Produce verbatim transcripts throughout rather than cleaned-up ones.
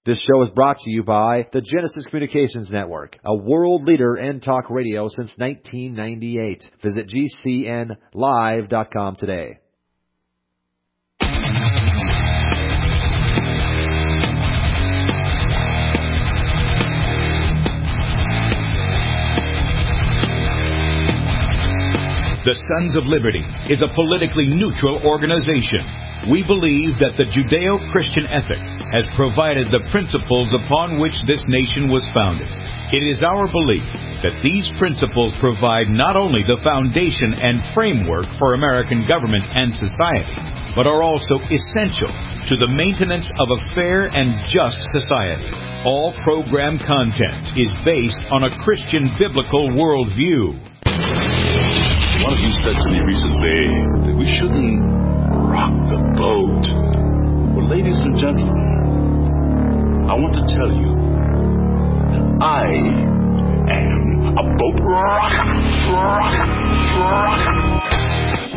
This show is brought to you by the Genesis Communications Network, a world leader in talk radio since nineteen ninety-eight. Visit G C N live dot com today. The Sons of Liberty is a politically neutral organization. We believe that the Judeo-Christian ethic has provided the principles upon which this nation was founded. It is our belief that these principles provide not only the foundation and framework for American government and society, but are also essential to the maintenance of a fair and just society. All program content is based on a Christian biblical worldview. One of you said to me recently that we shouldn't rock the boat. Well, ladies and gentlemen, I want to tell you that I am a boat rocker. Rocker. Rocker.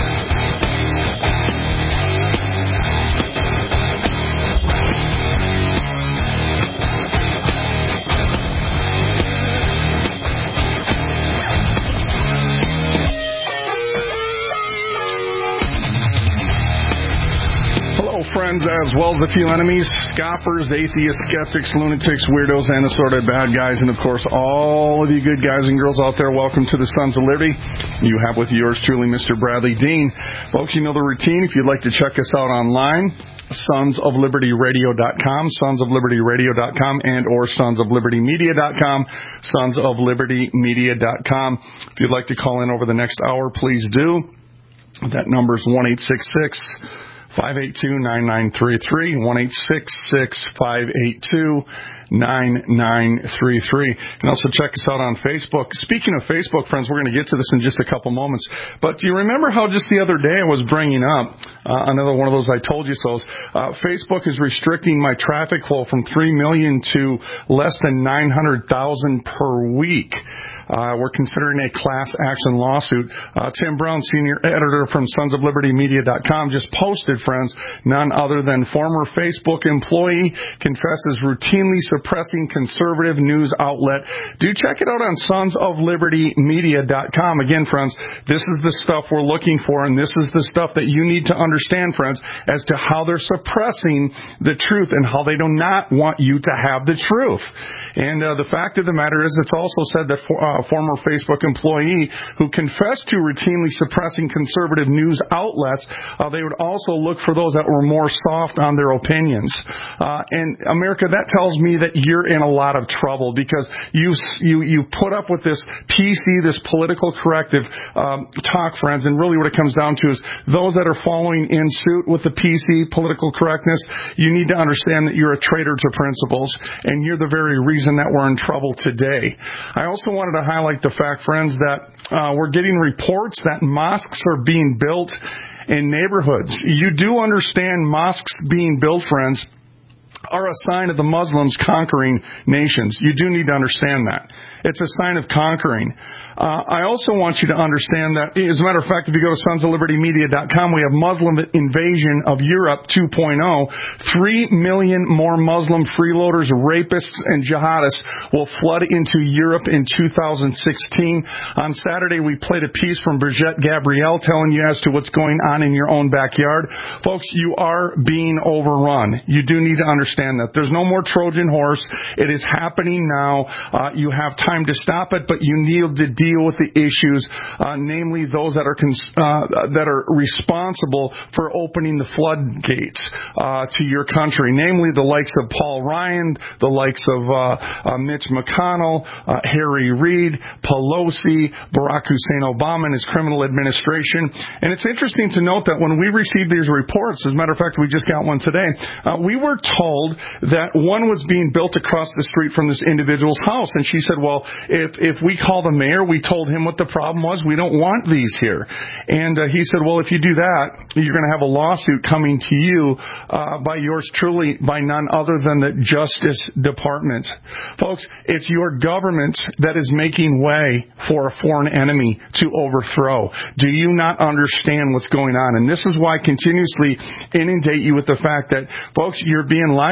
Friends, as well as a few enemies, scoffers, atheists, skeptics, lunatics, weirdos, and assorted bad guys, and of course all of you good guys and girls out there, welcome to the Sons of Liberty. You have with yours truly, Mister Bradley Dean. Folks, you know the routine. If you'd like to check us out online, sons of liberty radio dot com, sons of liberty radio dot com, and or sons of liberty media dot com, sons of liberty media dot com. If you'd like to call in over the next hour, please do. That number is one eight six six, five eight two, nine nine three three, one eight six six, five eight two, nine nine three three. You can also check us out on Facebook. Speaking of Facebook, friends, we're going to get to this in just a couple moments. But do you remember how just the other day I was bringing up uh, another one of those I told you so's? Uh, Facebook is restricting my traffic flow from three million to less than nine hundred thousand per week. Uh, we're considering a class action lawsuit. Uh, Tim Brown, senior editor from sons of liberty media dot com, just posted, friends, none other than former Facebook employee confesses routinely suppressing conservative news outlet. Do check it out on sons of liberty media dot com. Again, friends, this is the stuff we're looking for, and this is the stuff that you need to understand, friends, as to how they're suppressing the truth and how they do not want you to have the truth. And uh, the fact of the matter is, it's also said that for, uh, a former Facebook employee who confessed to routinely suppressing conservative news outlets, uh, they would also look for those that were more soft on their opinions. Uh, and America, that tells me that you're in a lot of trouble because you you you put up with this P C, this political corrective um, talk, friends, and really what it comes down to is those that are following in suit with the P C, political correctness, you need to understand that you're a traitor to principles, and you're the very reason that we're in trouble today. I also wanted to highlight the fact, friends, that uh, we're getting reports that mosques are being built in neighborhoods. You do understand mosques being built, friends, are a sign of the Muslims conquering nations. You do need to understand that. It's a sign of conquering. Uh, I also want you to understand that, as a matter of fact, if you go to sons of liberty media dot com, we have Muslim invasion of Europe two point oh. Three million more Muslim freeloaders, rapists, and jihadists will flood into Europe in two thousand sixteen. On Saturday, we played a piece from Brigitte Gabrielle telling you as to what's going on in your own backyard. Folks, you are being overrun. You do need to understand that. There's no more Trojan horse. It is happening now. Uh, you have time to stop it, but you need to deal with the issues, uh, namely those that are cons- uh, that are responsible for opening the floodgates uh, to your country, namely the likes of Paul Ryan, the likes of uh, uh, Mitch McConnell, uh, Harry Reid, Pelosi, Barack Hussein Obama and his criminal administration. And it's interesting to note that when we received these reports, as a matter of fact, we just got one today, uh, we were told that one was being built across the street from this individual's house. And she said, well, if, if we call the mayor, we told him what the problem was. We don't want these here. And uh, he said, well, if you do that, you're going to have a lawsuit coming to you uh, by yours truly, by none other than the Justice Department. Folks, it's your government that is making way for a foreign enemy to overthrow. Do you not understand what's going on? And this is why I continuously inundate you with the fact that, folks, you're being lied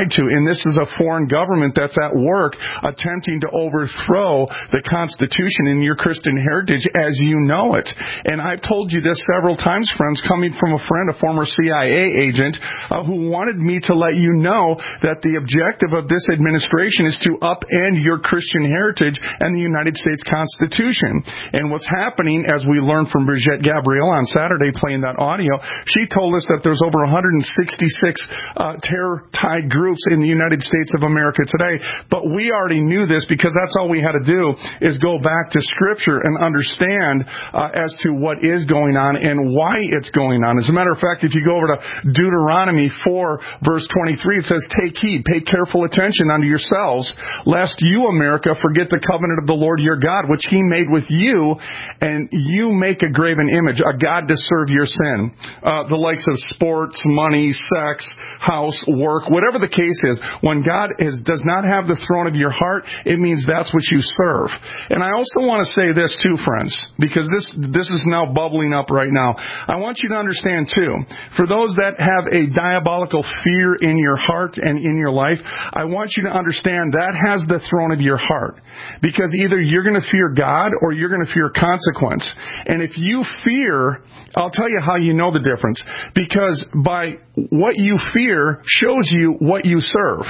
lied to. And this is a foreign government that's at work attempting to overthrow the Constitution and your Christian heritage as you know it. And I've told you this several times, friends, coming from a friend, a former C I A agent, uh, who wanted me to let you know that the objective of this administration is to upend your Christian heritage and the United States Constitution. And what's happening, as we learned from Brigitte Gabriel on Saturday playing that audio, she told us that there's over one hundred sixty-six uh, terror-tied groups in the United States of America today. But we already knew this because that's all we had to do is go back to Scripture and understand uh, as to what is going on and why it's going on. As a matter of fact, if you go over to Deuteronomy four, verse twenty-three, it says, "Take heed, pay careful attention unto yourselves, lest you, America, forget the covenant of the Lord your God, which he made with you, and you make a graven image, a god to serve your sin." Uh, the likes of sports, money, sex, house, work, whatever the case is, when God is, does not have the throne of your heart, it means that's what you serve. And I also want to say this too, friends, because this this is now bubbling up right now. I want you to understand too, for those that have a diabolical fear in your heart and in your life, I want you to understand that has the throne of your heart. Because either you're going to fear God or you're going to fear consequence. And if you fear, I'll tell you how you know the difference. Because by what you fear shows you what you serve.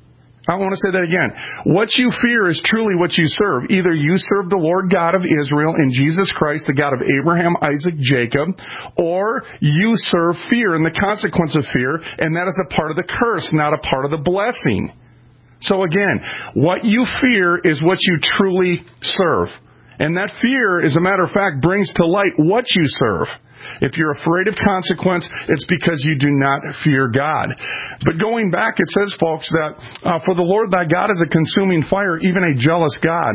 I want to say that again. What you fear is truly what you serve. Either you serve the Lord God of Israel and Jesus Christ, the God of Abraham, Isaac, Jacob, or you serve fear and the consequence of fear, and that is a part of the curse, not a part of the blessing. So again, what you fear is what you truly serve. And that fear, as a matter of fact, brings to light what you serve. If you're afraid of consequence, it's because you do not fear God. But going back, it says, folks, that uh, for the Lord thy God is a consuming fire, even a jealous God.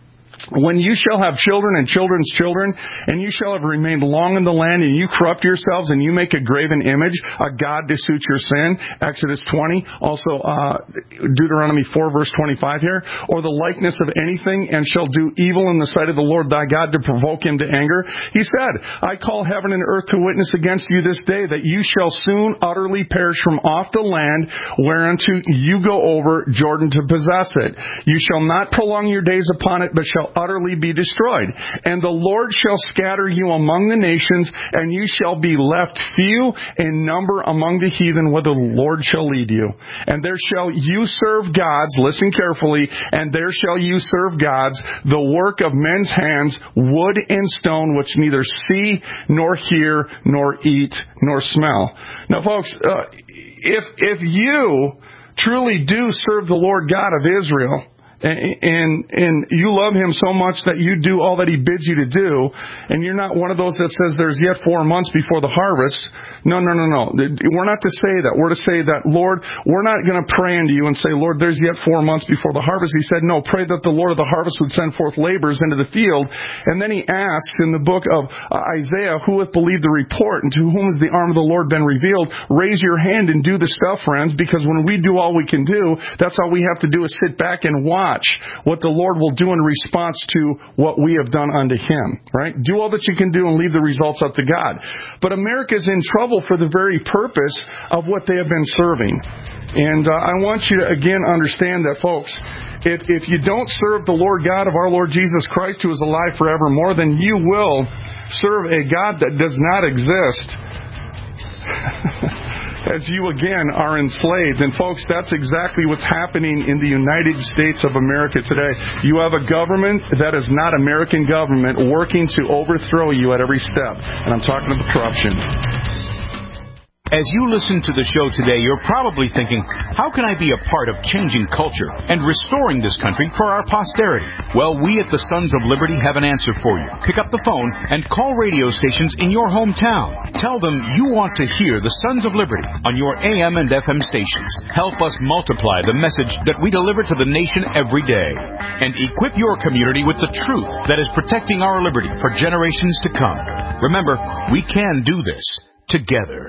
When you shall have children and children's children, and you shall have remained long in the land, and you corrupt yourselves, and you make a graven image, a god to suit your sin, Exodus twenty, also uh, Deuteronomy four, verse twenty-five here, or the likeness of anything, and shall do evil in the sight of the Lord thy God to provoke him to anger. He said, I call heaven and earth to witness against you this day, that you shall soon utterly perish from off the land whereunto you go over Jordan to possess it. You shall not prolong your days upon it, but shall utterly be destroyed. And the Lord shall scatter you among the nations, and you shall be left few in number among the heathen, where the Lord shall lead you. And there shall you serve gods, listen carefully, and there shall you serve gods, the work of men's hands, wood and stone, which neither see, nor hear, nor eat, nor smell. Now, folks, uh, if if you truly do serve the Lord God of Israel, And, and and you love him so much that you do all that he bids you to do, and you're not one of those that says there's yet four months before the harvest. No, no, no, no. We're not to say that. We're to say that, Lord, we're not going to pray into you and say, Lord, there's yet four months before the harvest. He said, no, pray that the Lord of the harvest would send forth laborers into the field. And then he asks in the book of Isaiah, who hath believed the report, and to whom has the arm of the Lord been revealed? Raise your hand and do the stuff, friends, because when we do all we can do, that's all we have to do is sit back and watch what the Lord will do in response to what we have done unto him, right? Do all that you can do and leave the results up to God. But America's in trouble for the very purpose of what they have been serving. And uh, I want you to, again, understand that, folks, if, if you don't serve the Lord God of our Lord Jesus Christ, who is alive forevermore, then you will serve a God that does not exist. As you again are enslaved. And folks, that's exactly what's happening in the United States of America today. You have a government that is not American government working to overthrow you at every step. And I'm talking about corruption. As you listen to the show today, you're probably thinking, how can I be a part of changing culture and restoring this country for our posterity? Well, we at the Sons of Liberty have an answer for you. Pick up the phone and call radio stations in your hometown. Tell them you want to hear the Sons of Liberty on your A M and F M stations. Help us multiply the message that we deliver to the nation every day. And equip your community with the truth that is protecting our liberty for generations to come. Remember, we can do this together.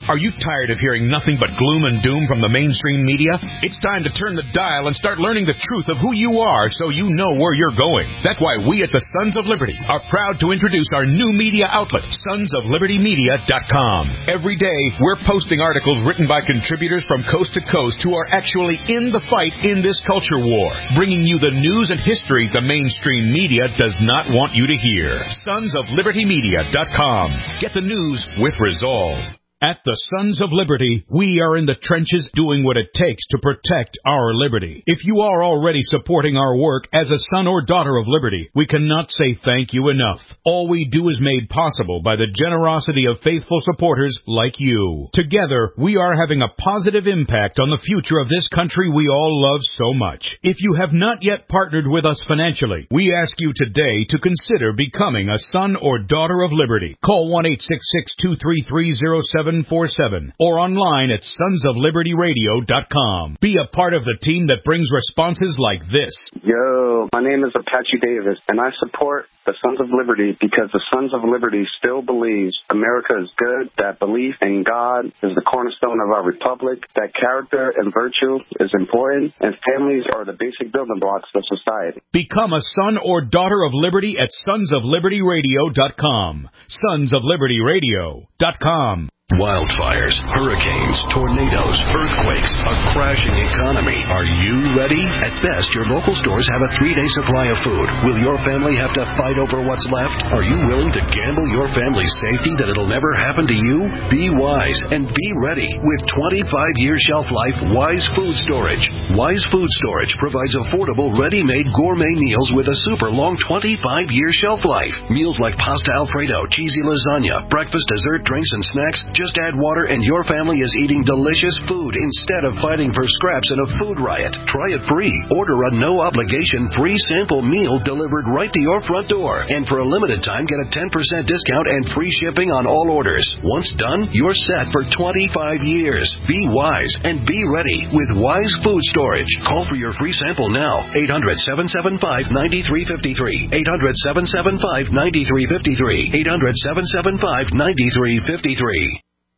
Are you tired of hearing nothing but gloom and doom from the mainstream media? It's time to turn the dial and start learning the truth of who you are so you know where you're going. That's why we at the Sons of Liberty are proud to introduce our new media outlet, sons of liberty media dot com. Every day, we're posting articles written by contributors from coast to coast who are actually in the fight in this culture war, bringing you the news and history the mainstream media does not want you to hear. sons of liberty media dot com. Get the news with resolve. At the Sons of Liberty, we are in the trenches doing what it takes to protect our liberty. If you are already supporting our work as a son or daughter of liberty, we cannot say thank you enough. All we do is made possible by the generosity of faithful supporters like you. Together, we are having a positive impact on the future of this country we all love so much. If you have not yet partnered with us financially, we ask you today to consider becoming a son or daughter of liberty. Call one eight six six, two three three, zero seven four seven or online at sons of liberty radio dot com. Be a part of the team that brings responses like this. Yo, my name is Apache Davis, and I support the Sons of Liberty because the Sons of Liberty still believes America is good, that belief in God is the cornerstone of our republic, that character and virtue is important, and families are the basic building blocks of society. Become a son or daughter of liberty at sons of liberty radio dot com. sons of liberty radio dot com. Wildfires, hurricanes, tornadoes, earthquakes, a crashing economy. Are you ready? At best, your local stores have a three-day supply of food. Will your family have to fight over what's left? Are you willing to gamble your family's safety that it'll never happen to you? Be wise and be ready with twenty-five year shelf life Wise Food Storage. Wise Food Storage provides affordable, ready-made gourmet meals with a super long twenty-five year shelf life. Meals like pasta Alfredo, cheesy lasagna, breakfast, dessert, drinks, and snacks. Just add water and your family is eating delicious food instead of fighting for scraps in a food riot. Try it free. Order a no-obligation free sample meal delivered right to your front door. And for a limited time, get a ten percent discount and free shipping on all orders. Once done, you're set for twenty-five years. Be wise and be ready with Wise Food Storage. Call for your free sample now. eight hundred, seven seven five, nine three five three. eight hundred, seven seven five, nine three five three. eight hundred, seven seven five, nine three five three.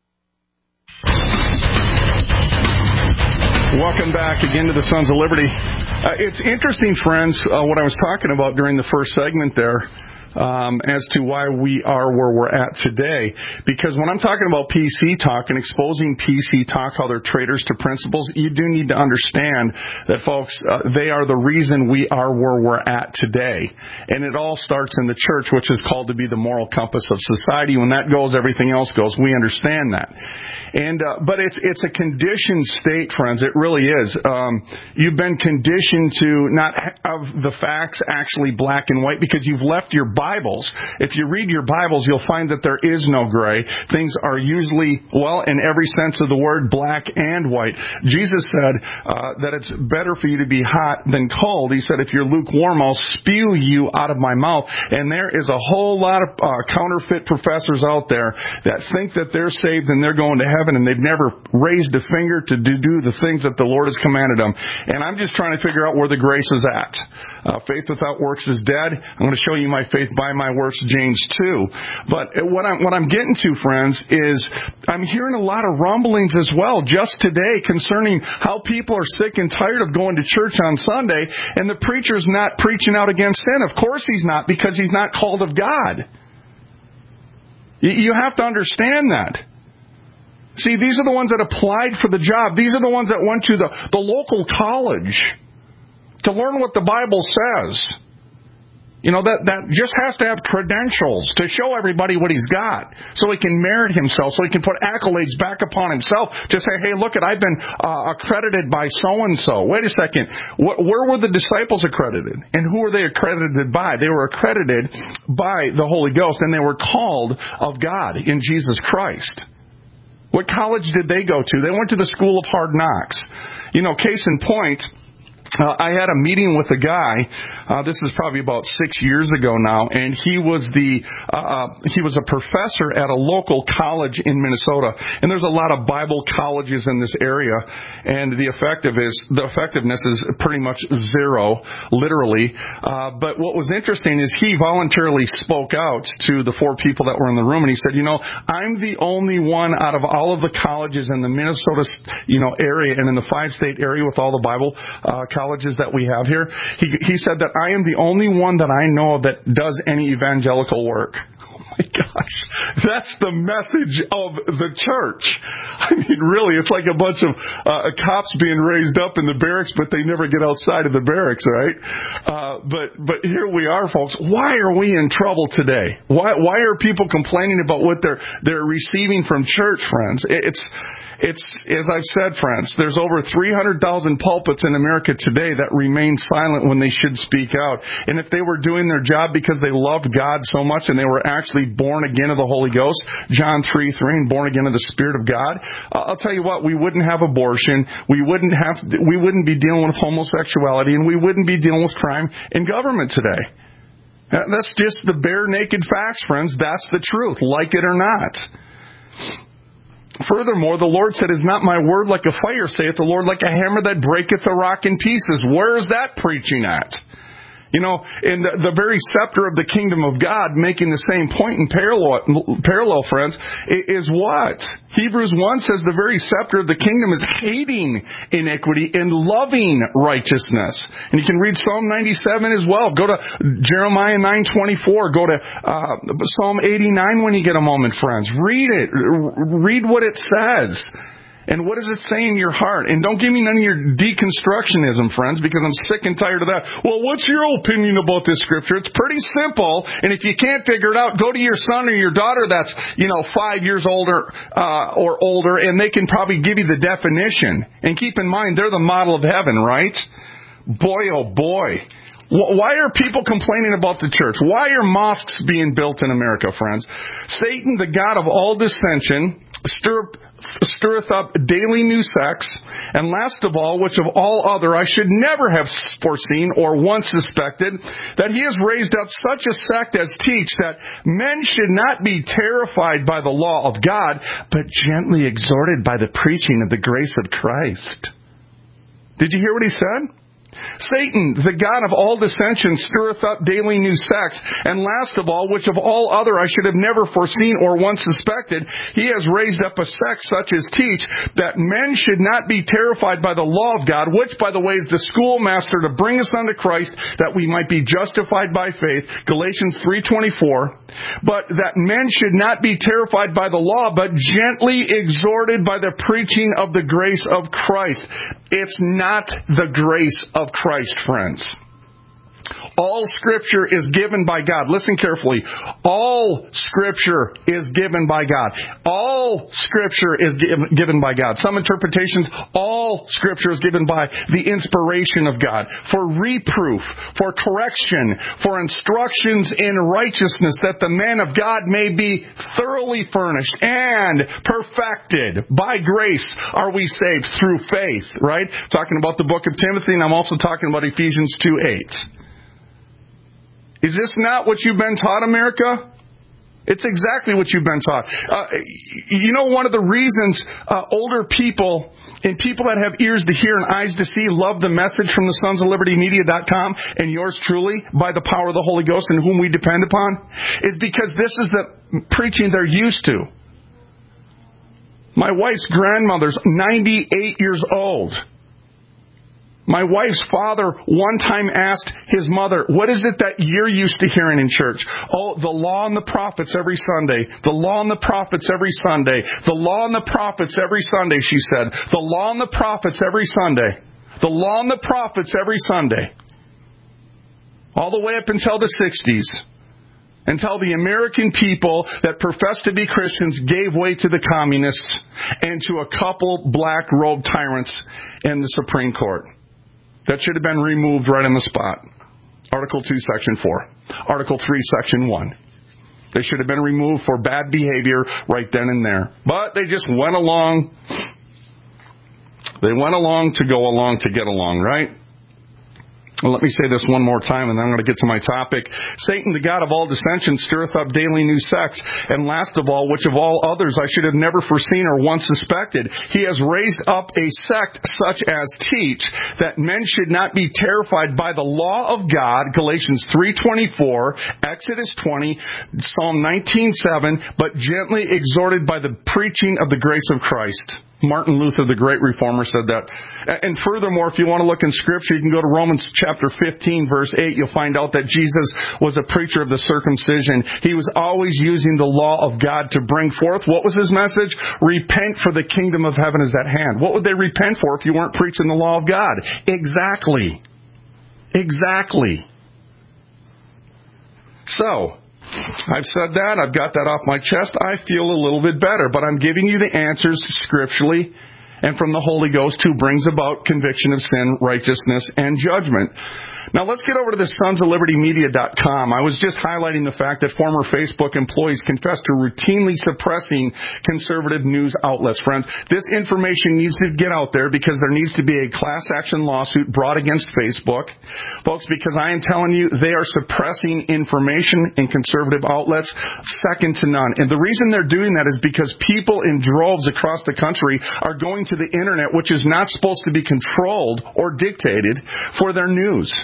Welcome back again to the Sons of Liberty. Uh, it's interesting, friends, uh, what I was talking about during the first segment there. Um, as to why we are where we're at today. Because when I'm talking about P C talk and exposing P C talk, how they're traitors to principles, you do need to understand that, folks, uh, they are the reason we are where we're at today. And it all starts in the church, which is called to be the moral compass of society. When that goes, everything else goes. We understand that. And uh, but it's it's a conditioned state, friends. It really is. Um, you've been conditioned to not have the facts actually black and white because you've left your Bibles. If you read your Bibles, you'll find that there is no gray. Things are usually, well, in every sense of the word, black and white. Jesus said uh, that it's better for you to be hot than cold. He said, if you're lukewarm, I'll spew you out of my mouth. And there is a whole lot of uh, counterfeit professors out there that think that they're saved and they're going to heaven, and they've never raised a finger to do the things that the Lord has commanded them. And I'm just trying to figure out where the grace is at. Uh, faith without works is dead. I'm going to show you my faith by my works, James two. But what I'm, what I'm getting to, friends, is I'm hearing a lot of rumblings as well just today concerning how people are sick and tired of going to church on Sunday, and the preacher's not preaching out against sin. Of course he's not, because he's not called of God. You have to understand that. See, these are the ones that applied for the job. These are the ones that went to the, the local college to learn what the Bible says. You know, that, that just has to have credentials to show everybody what he's got so he can merit himself, so he can put accolades back upon himself to say, hey, look, it, I've been uh, accredited by so-and-so. Wait a second. Wh- where were the disciples accredited? And who were they accredited by? They were accredited by the Holy Ghost, and they were called of God in Jesus Christ. What college did they go to? They went to the School of Hard Knocks. You know, case in point, Uh, I had a meeting with a guy. Uh, this is probably about six years ago now, and he was the uh, he was a professor at a local college in Minnesota. And there's a lot of Bible colleges in this area, and the effective is the effectiveness is pretty much zero, literally. Uh, but what was interesting is he voluntarily spoke out to the four people that were in the room, and he said, "You know, I'm the only one out of all of the colleges in the Minnesota, you know, area and in the five-state area with all the Bible uh, colleges." colleges that we have here, he, he said that I am the only one that I know that does any evangelical work. Oh my gosh, that's the message of the church. I mean, really, it's like a bunch of uh, cops being raised up in the barracks, but they never get outside of the barracks, right? Uh, but but here we are, folks. Why are we in trouble today? Why why are people complaining about what they're they're receiving from church, friends? It's It's, as I've said, friends, there's over three hundred thousand pulpits in America today that remain silent when they should speak out. And if they were doing their job because they loved God so much and they were actually born again of the Holy Ghost, John three three, and born again of the Spirit of God, uh, I'll tell you what, we wouldn't have abortion, we wouldn't have, we wouldn't be dealing with homosexuality, and we wouldn't be dealing with crime in government today. That's just the bare naked facts, friends. That's the truth, like it or not. Furthermore, the Lord said, "Is not my word like a fire, saith the Lord, like a hammer that breaketh a rock in pieces?" Where is that preaching at? You know, in the, the very scepter of the kingdom of God, making the same point in parallel, parallel, friends, is what? Hebrews one says the very scepter of the kingdom is hating iniquity and loving righteousness. And you can read Psalm ninety-seven as well. Go to Jeremiah nine twenty-four. Go to uh, Psalm eighty-nine when you get a moment, friends. Read it. Read what it says. And what does it say in your heart? And don't give me none of your deconstructionism, friends, because I'm sick and tired of that. Well, what's your opinion about this scripture? It's pretty simple. And if you can't figure it out, go to your son or your daughter that's, you know, five years older uh, or older, and they can probably give you the definition. And keep in mind, they're the model of heaven, right? Boy, oh boy. Why are people complaining about the church? Why are mosques being built in America, friends? Satan, the god of all dissension, stir up stirreth up daily new sects, and last of all, which of all other I should never have foreseen or once suspected, that he has raised up such a sect as teach that men should not be terrified by the law of God, but gently exhorted by the preaching of the grace of Christ. Did you hear what he said? Satan, the god of all dissension, stirreth up daily new sects, and last of all, which of all other I should have never foreseen or once suspected, he has raised up a sect such as teach that men should not be terrified by the law of God, which, by the way, is the schoolmaster to bring us unto Christ, that we might be justified by faith, Galatians three twenty-four, but that men should not be terrified by the law, but gently exhorted by the preaching of the grace of Christ. It's not the grace of Christ, friends. All Scripture is given by God. Listen carefully. All Scripture is given by God. All Scripture is given by God. Some interpretations, all Scripture is given by the inspiration of God. For reproof, for correction, for instructions in righteousness, that the man of God may be thoroughly furnished and perfected. By grace are we saved through faith, right? Talking about the book of Timothy, and I'm also talking about Ephesians two eight. Is this not what you've been taught, America? It's exactly what you've been taught. Uh, you know, one of the reasons uh, older people and people that have ears to hear and eyes to see love the message from the sons of liberty media dot com and yours truly by the power of the Holy Ghost and whom we depend upon is because this is the preaching they're used to. My wife's grandmother's ninety-eight years old. My wife's father one time asked his mother, what is it that you're used to hearing in church? Oh, the law and the prophets every Sunday. The law and the prophets every Sunday. The law and the prophets every Sunday, she said. The law and the prophets every Sunday. The law and the prophets every Sunday. All the way up until the sixties. Until the American people that professed to be Christians gave way to the communists and to a couple black-robed tyrants in the Supreme Court. That should have been removed right on the spot. Article two, Section four. Article three, Section one. They should have been removed for bad behavior right then and there. But they just went along. They went along to go along to get along, right? Well, let me say this one more time, and then I'm going to get to my topic. Satan, the god of all dissension, stirreth up daily new sects. And last of all, which of all others I should have never foreseen or once suspected, he has raised up a sect such as teach that men should not be terrified by the law of God, Galatians three twenty-four, Exodus twenty, Psalm nineteen seven, but gently exhorted by the preaching of the grace of Christ. Martin Luther, the great reformer, said that. And furthermore, if you want to look in Scripture, you can go to Romans chapter fifteen, verse eight. You'll find out that Jesus was a preacher of the circumcision. He was always using the law of God to bring forth. What was his message? Repent, for the kingdom of heaven is at hand. What would they repent for if you weren't preaching the law of God? Exactly. Exactly. So, I've said that. I've got that off my chest. I feel a little bit better, but I'm giving you the answers scripturally and from the Holy Ghost, who brings about conviction of sin, righteousness, and judgment. Now let's get over to the sons of liberty media dot com. I was just highlighting the fact that former Facebook employees confessed to routinely suppressing conservative news outlets. Friends, this information needs to get out there because there needs to be a class action lawsuit brought against Facebook. Folks, because I am telling you, they are suppressing information in conservative outlets second to none. And the reason they're doing that is because people in droves across the country are going to the internet, which is not supposed to be controlled or dictated, for their news.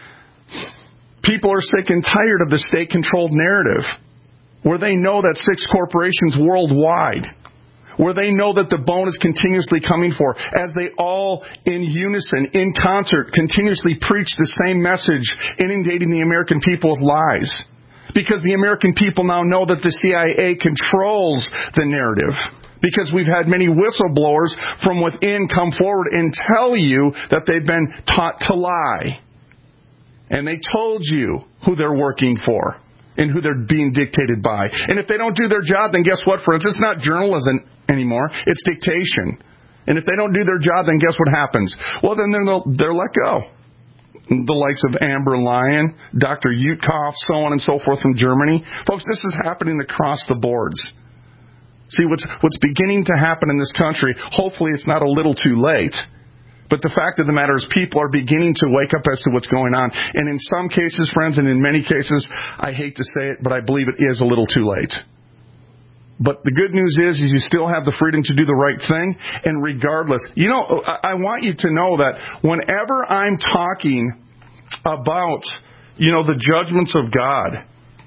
People are sick and tired of the state-controlled narrative, where they know that six corporations worldwide, where they know that the bone is continuously coming for, as they all in unison, in concert, continuously preach the same message, inundating the American people with lies. Because the American people now know that the C I A controls the narrative. Because we've had many whistleblowers from within come forward and tell you that they've been taught to lie. And they told you who they're working for and who they're being dictated by. And if they don't do their job, then guess what, friends? It's not journalism anymore. It's dictation. And if they don't do their job, then guess what happens? Well, then they're, they're let go. The likes of Amber Lyon, Doctor Utkoff, so on and so forth from Germany. Folks, this is happening across the boards. See, what's, what's beginning to happen in this country, hopefully it's not a little too late. But the fact of the matter is people are beginning to wake up as to what's going on. And in some cases, friends, and in many cases, I hate to say it, but I believe it is a little too late. But the good news is, is you still have the freedom to do the right thing. And regardless, you know, I want you to know that whenever I'm talking about, you know, the judgments of God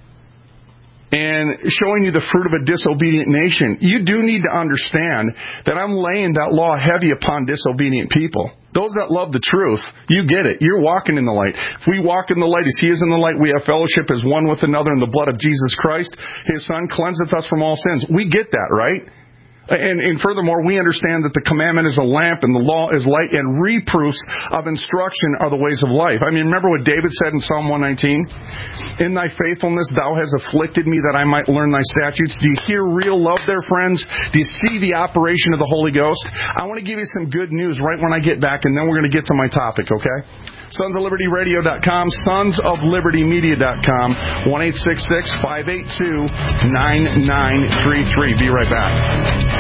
and showing you the fruit of a disobedient nation, you do need to understand that I'm laying that law heavy upon disobedient people. Those that love the truth, you get it. You're walking in the light. If we walk in the light as He is in the light, we have fellowship as one with another in the blood of Jesus Christ. His Son cleanseth us from all sins. We get that, right? And, and furthermore, we understand that the commandment is a lamp and the law is light, and reproofs of instruction are the ways of life. I mean, remember what David said in Psalm one nineteen? In thy faithfulness thou hast afflicted me that I might learn thy statutes. Do you hear real love there, friends? Do you see the operation of the Holy Ghost? I want to give you some good news right when I get back, and then we're going to get to my topic, okay? sons of liberty radio dot com, sons of liberty media dot com, one eight six six, five eight two, nine nine three three. Be right back.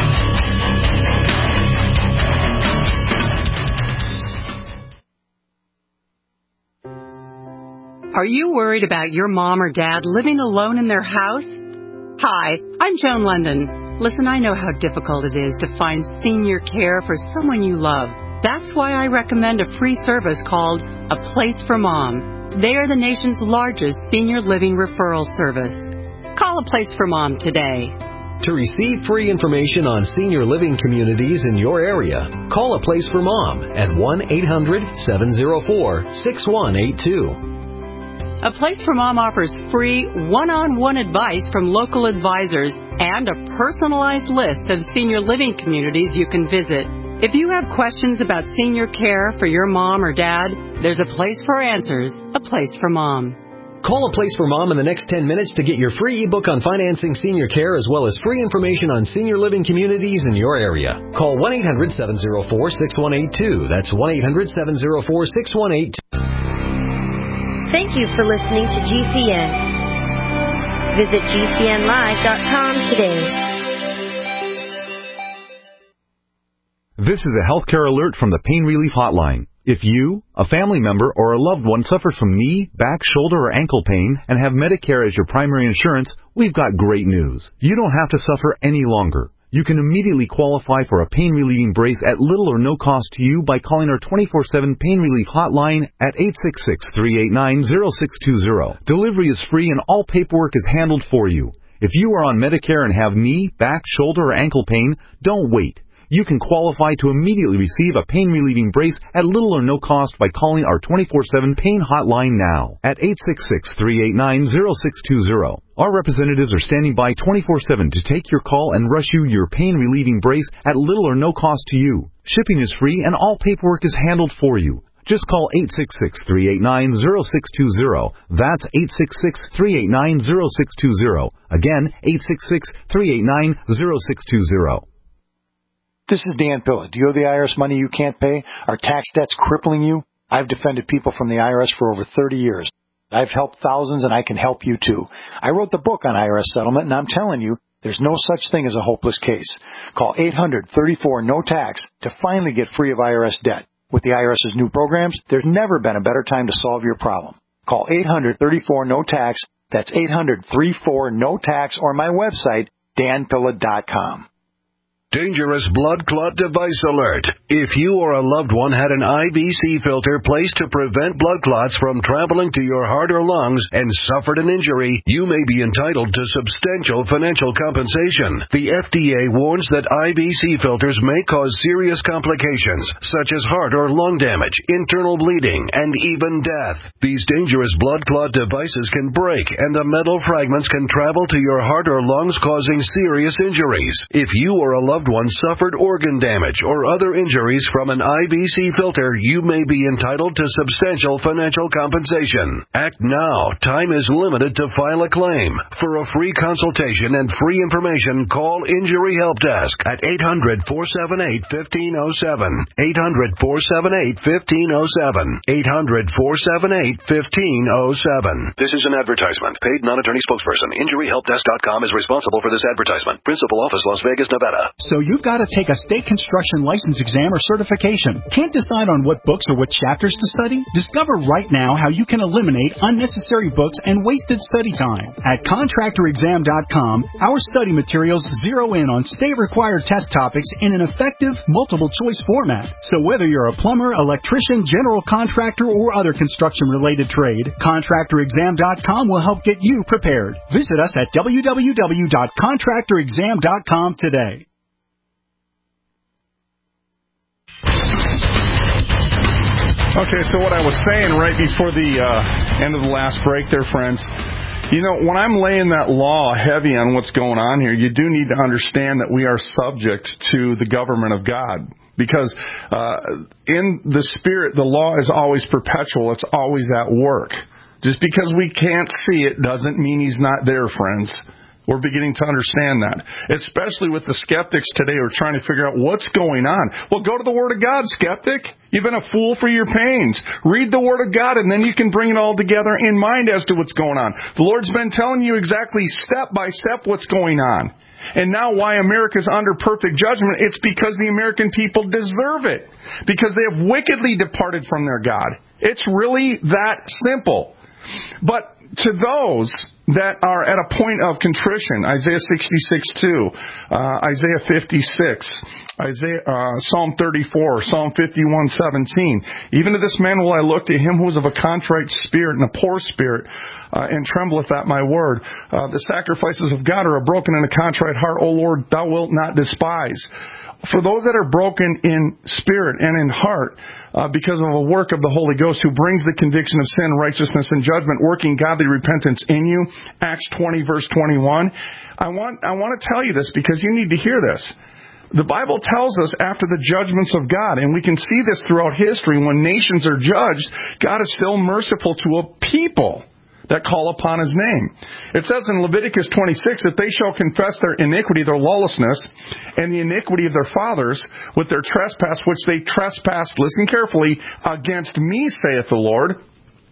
Are you worried about your mom or dad living alone in their house? Hi, I'm Joan London. Listen, I know how difficult it is to find senior care for someone you love. That's why I recommend a free service called A Place for Mom. They are the nation's largest senior living referral service. Call A Place for Mom today. To receive free information on senior living communities in your area, call A Place for Mom at one eight hundred, seven oh four, six one eight two. A Place for Mom offers free one-on-one advice from local advisors and a personalized list of senior living communities you can visit. If you have questions about senior care for your mom or dad, there's a place for answers, A Place for Mom. Call A Place for Mom in the next ten minutes to get your free ebook on financing senior care, as well as free information on senior living communities in your area. Call one eight hundred, seven oh four, six one eight two. That's one eight hundred, seven oh four, six one eight two. Thank you for listening to G C N. Visit G C N live dot com today. This is a healthcare alert from the Pain Relief Hotline. If you, a family member, or a loved one suffers from knee, back, shoulder, or ankle pain and have Medicare as your primary insurance, we've got great news. You don't have to suffer any longer. You can immediately qualify for a pain-relieving brace at little or no cost to you by calling our twenty-four seven Pain Relief Hotline at eight six six, three eight nine, zero six two zero. Delivery is free and all paperwork is handled for you. If you are on Medicare and have knee, back, shoulder, or ankle pain, don't wait. You can qualify to immediately receive a pain-relieving brace at little or no cost by calling our twenty-four seven Pain Hotline now at eight six six, three eight nine, zero six two zero. Our representatives are standing by twenty-four seven to take your call and rush you your pain-relieving brace at little or no cost to you. Shipping is free and all paperwork is handled for you. Just call eight six six, three eight nine, zero six two zero. That's eight six six, three eight nine, zero six two zero. Again, eight six six, three eight nine, zero six two zero. This is Dan Pilla. Do you owe the I R S money you can't pay? Are tax debts crippling you? I've defended people from the I R S for over thirty years. I've helped thousands, and I can help you too. I wrote the book on I R S settlement, and I'm telling you, there's no such thing as a hopeless case. Call eight hundred, thirty-four, no tax to finally get free of I R S debt. With the IRS's new programs, there's never been a better time to solve your problem. Call eight hundred, thirty-four, no tax. That's eight hundred, thirty-four, no tax, or my website, dan pilla dot com. Dangerous blood clot device alert. If you or a loved one had an I V C filter placed to prevent blood clots from traveling to your heart or lungs and suffered an injury, you may be entitled to substantial financial compensation. The F D A warns that I V C filters may cause serious complications, such as heart or lung damage, internal bleeding, and even death. These dangerous blood clot devices can break, and the metal fragments can travel to your heart or lungs, causing serious injuries. If you or a loved one suffered organ damage or other injuries from an I V C filter, you may be entitled to substantial financial compensation. Act now. Time is limited to file a claim. For a free consultation and free information, call Injury Help Desk at eight hundred, four seven eight, one five zero seven. eight hundred, four seven eight, one five zero seven. eight hundred, four seven eight, one five zero seven. This is an advertisement. Paid non-attorney spokesperson. Injury Help Desk dot com is responsible for this advertisement. Principal office, Las Vegas, Nevada. So you've got to take a state construction license exam or certification. Can't decide on what books or what chapters to study? Discover right now how you can eliminate unnecessary books and wasted study time. At contractor exam dot com, our study materials zero in on state-required test topics in an effective, multiple-choice format. So whether you're a plumber, electrician, general contractor, or other construction-related trade, contractor exam dot com will help get you prepared. Visit us at w w w dot contractor exam dot com today. Okay, so what I was saying right before the uh, end of the last break there, friends, you know, when I'm laying that law heavy on what's going on here, you do need to understand that we are subject to the government of God. Because uh, in the Spirit, the law is always perpetual. It's always at work. Just because we can't see it doesn't mean he's not there, friends. We're beginning to understand that, especially with the skeptics today who are trying to figure out what's going on. Well, go to the Word of God, skeptic. You've been a fool for your pains. Read the Word of God, and then you can bring it all together in mind as to what's going on. The Lord's been telling you exactly step by step what's going on. And now why America's under perfect judgment, it's because the American people deserve it. Because they have wickedly departed from their God. It's really that simple. But to those that are at a point of contrition, Isaiah sixty-six two, uh, Isaiah fifty-six, Isaiah, uh, Psalm thirty-four, Psalm fifty-one seventeen. Even to this man will I look, to him who is of a contrite spirit and a poor spirit, uh, and trembleth at my word. Uh, the sacrifices of God are a broken and a contrite heart, O Lord, thou wilt not despise. For those that are broken in spirit and in heart, uh, because of a work of the Holy Ghost who brings the conviction of sin, righteousness, and judgment, working godly repentance in you, Acts twenty, verse twenty-one, I want, I want to tell you this because you need to hear this. The Bible tells us after the judgments of God, and we can see this throughout history, when nations are judged, God is still merciful to a people that call upon His name. It says in Leviticus twenty-six that they shall confess their iniquity, their lawlessness, and the iniquity of their fathers with their trespass, which they trespassed, listen carefully, against me, saith the Lord.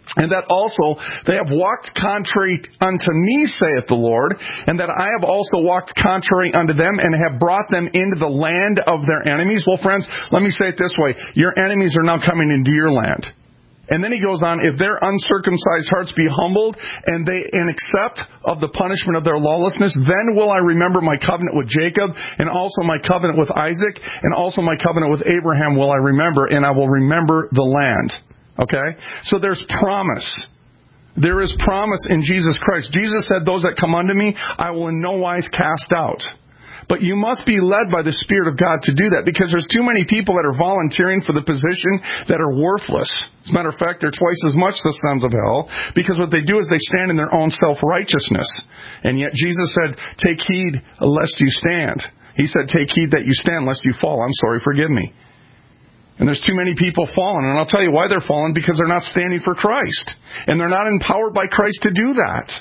And that also they have walked contrary unto me, saith the Lord, and that I have also walked contrary unto them and have brought them into the land of their enemies. Well, friends, let me say it this way. Your enemies are now coming into your land. And then he goes on, if their uncircumcised hearts be humbled and they and accept of the punishment of their lawlessness, then will I remember my covenant with Jacob and also my covenant with Isaac and also my covenant with Abraham will I remember, and I will remember the land. Okay? So there's promise. There is promise in Jesus Christ. Jesus said, those that come unto me, I will in no wise cast out. But you must be led by the Spirit of God to do that, because there's too many people that are volunteering for the position that are worthless. As a matter of fact, they're twice as much the sons of hell, because what they do is they stand in their own self-righteousness. And yet Jesus said, take heed lest you stand. He said, take heed that you stand lest you fall. I'm sorry, forgive me. And there's too many people falling. And I'll tell you why they're falling, because they're not standing for Christ. And they're not empowered by Christ to do that.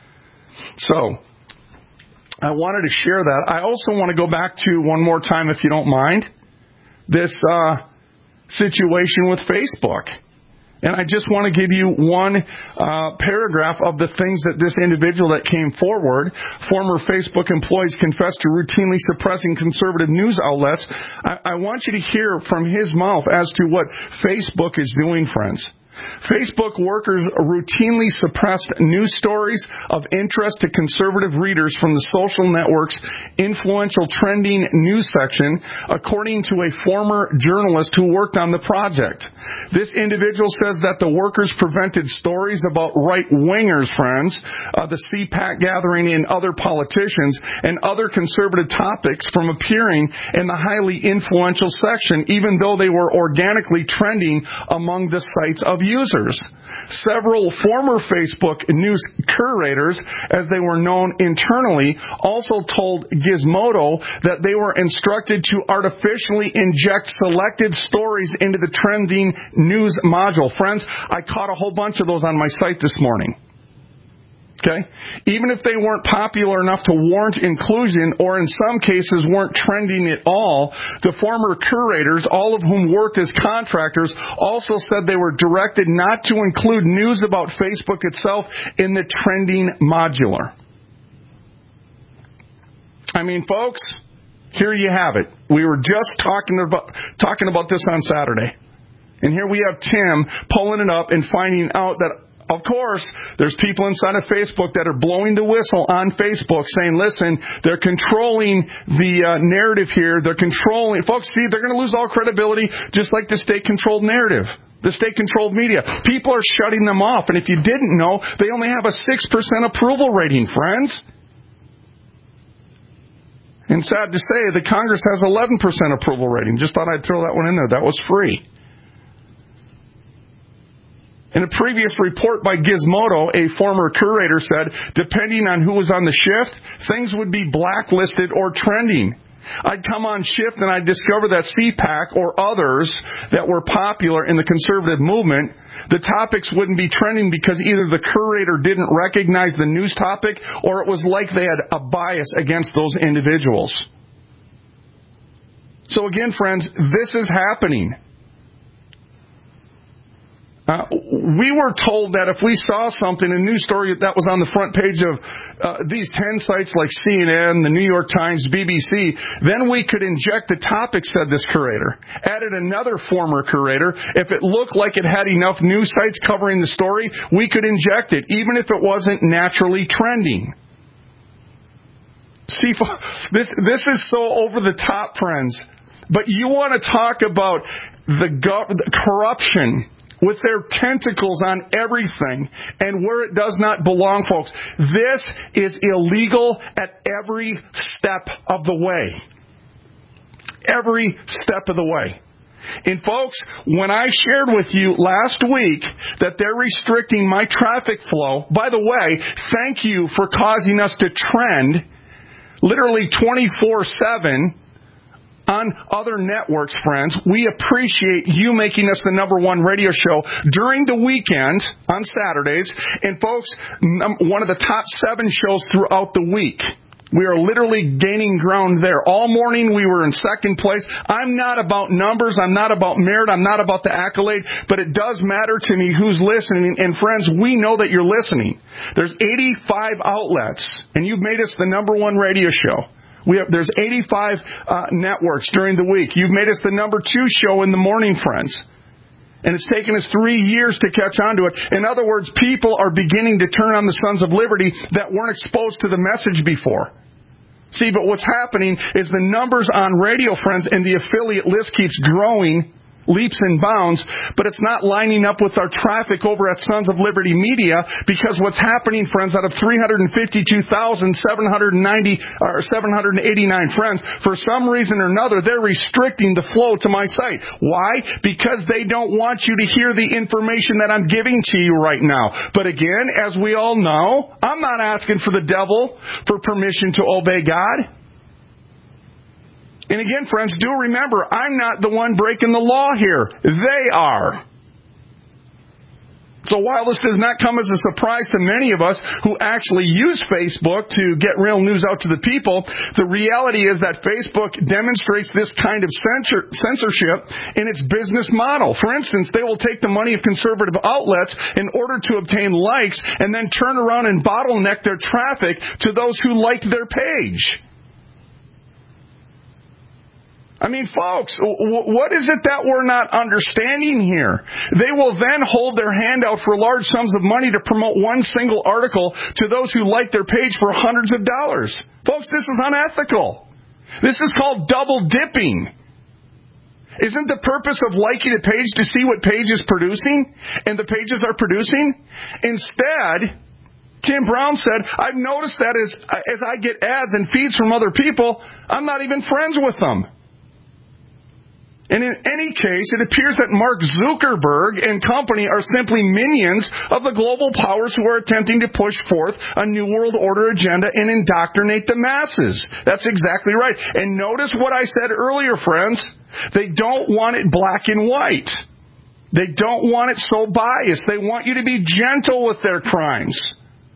So, I wanted to share that. I also want to go back to, one more time if you don't mind, this uh, situation with Facebook. And I just want to give you one uh, paragraph of the things that this individual that came forward, former Facebook employees confessed to routinely suppressing conservative news outlets. I, I want you to hear from his mouth as to what Facebook is doing, friends. Facebook workers routinely suppressed news stories of interest to conservative readers from the social network's influential trending news section, according to a former journalist who worked on the project. This individual says that the workers prevented stories about right-wingers, friends, uh, the C PAC gathering and other politicians, and other conservative topics from appearing in the highly influential section, even though they were organically trending among the sites of users. Several former Facebook news curators, as they were known internally, also told Gizmodo that they were instructed to artificially inject selected stories into the trending news module. Friends, I caught a whole bunch of those on my site this morning. Okay? Even if they weren't popular enough to warrant inclusion, or in some cases weren't trending at all, the former curators, all of whom worked as contractors, also said they were directed not to include news about Facebook itself in the trending modular. I mean, folks, here you have it. We were just talking about talking about this on Saturday. And here we have Tim pulling it up and finding out that, of course, there's people inside of Facebook that are blowing the whistle on Facebook saying, listen, they're controlling the uh, narrative here. They're controlling. Folks, see, they're going to lose all credibility just like the state-controlled narrative, the state-controlled media. People are shutting them off. And if you didn't know, they only have a six percent approval rating, friends. And sad to say, the Congress has eleven percent approval rating. Just thought I'd throw that one in there. That was free. In a previous report by Gizmodo, a former curator said, depending on who was on the shift, things would be blacklisted or trending. I'd come on shift and I'd discover that C PAC or others that were popular in the conservative movement, the topics wouldn't be trending because either the curator didn't recognize the news topic or it was like they had a bias against those individuals. So again, friends, this is happening. Uh, we were told that if we saw something, a news story that was on the front page of uh, these ten sites like C N N, the New York Times, B B C, then we could inject the topic, said this curator. Added another former curator. If it looked like it had enough news sites covering the story, we could inject it, even if it wasn't naturally trending. See, this, this is so over the top, friends. But you want to talk about the, go- the corruption with their tentacles on everything and where it does not belong, folks. This is illegal at every step of the way. Every step of the way. And folks, when I shared with you last week that they're restricting my traffic flow, by the way, thank you for causing us to trend literally twenty-four seven on other networks, friends. We appreciate you making us the number one radio show during the weekend on Saturdays. And folks, one of the top seven shows throughout the week. We are literally gaining ground there. All morning we were in second place. I'm not about numbers. I'm not about merit. I'm not about the accolade. But it does matter to me who's listening. And friends, we know that you're listening. There's eighty-five outlets, and you've made us the number one radio show. We have, there's eighty-five uh, networks during the week. You've made us the number two show in the morning, friends. And it's taken us three years to catch on to it. In other words, people are beginning to turn on the Sons of Liberty that weren't exposed to the message before. See, but what's happening is the numbers on radio, friends, and the affiliate list keeps growing leaps and bounds, but it's not lining up with our traffic over at Sons of Liberty Media, because what's happening, friends, out of three hundred fifty-two thousand seven hundred ninety or seven hundred eighty-nine friends, for some reason or another, they're restricting the flow to my site. Why? Because they don't want you to hear the information that I'm giving to you right now. But again, as we all know, I'm not asking for the devil for permission to obey God. And again, friends, do remember, I'm not the one breaking the law here. They are. So while this does not come as a surprise to many of us who actually use Facebook to get real news out to the people, the reality is that Facebook demonstrates this kind of censor, censorship in its business model. For instance, they will take the money of conservative outlets in order to obtain likes and then turn around and bottleneck their traffic to those who liked their page. I mean, folks, what is it that we're not understanding here? They will then hold their hand out for large sums of money to promote one single article to those who like their page for hundreds of dollars. Folks, this is unethical. This is called double dipping. Isn't the purpose of liking a page to see what page is producing and the pages are producing? Instead, Tim Brown said, I've noticed that as, as I get ads and feeds from other people, I'm not even friends with them. And in any case, it appears that Mark Zuckerberg and company are simply minions of the global powers who are attempting to push forth a New World Order agenda and indoctrinate the masses. That's exactly right. And notice what I said earlier, friends. They don't want it black and white. They don't want it so biased. They want you to be gentle with their crimes.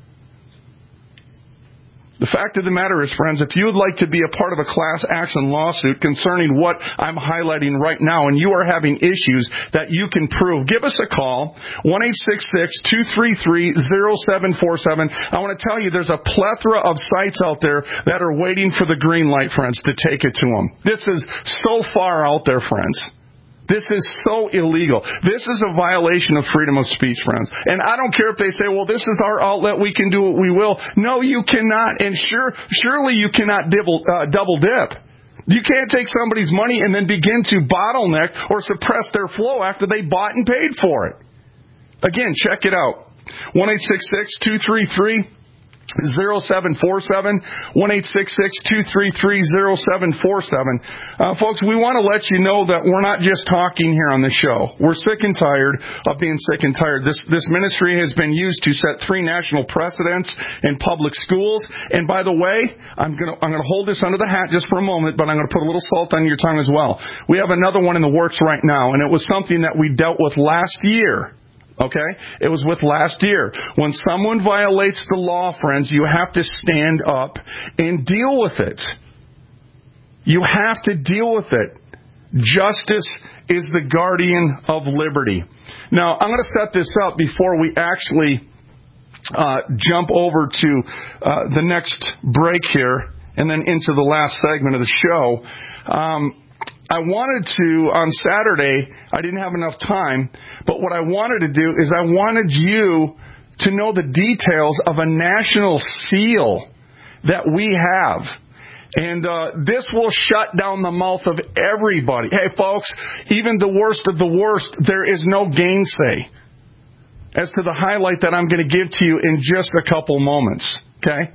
The fact of the matter is, friends, if you would like to be a part of a class action lawsuit concerning what I'm highlighting right now, and you are having issues that you can prove, give us a call, one eight six six, two three three, zero seven four seven. I want to tell you, there's a plethora of sites out there that are waiting for the green light, friends, to take it to them. This is so far out there, friends. This is so illegal. This is a violation of freedom of speech, friends. And I don't care if they say, well, this is our outlet, we can do what we will. No, you cannot. And sure, surely you cannot dibble, uh, double dip. You can't take somebody's money and then begin to bottleneck or suppress their flow after they bought and paid for it. Again, check it out. one eight six six, two three three, zero seven four seven, one eight six six, two three three, zero seven four seven. Uh, folks, we want to let you know that we're not just talking here on the show. We're sick and tired of being sick and tired. This this ministry has been used to set three national precedents in public schools. And by the way, I'm going to I'm going to hold this under the hat just for a moment, but I'm going to put a little salt on your tongue as well. We have another one in the works right now, and it was something that we dealt with last year. Okay? It was with last year. When someone violates the law, friends, you have to stand up and deal with it. You have to deal with it. Justice is the guardian of liberty. Now, I'm going to set this up before we actually uh, jump over to uh, the next break here and then into the last segment of the show. Um, I wanted to, on Saturday, I didn't have enough time, but what I wanted to do is I wanted you to know the details of a national seal that we have. And uh, this will shut down the mouth of everybody. Hey, folks, even the worst of the worst, there is no gainsay as to the highlight that I'm going to give to you in just a couple moments. Okay?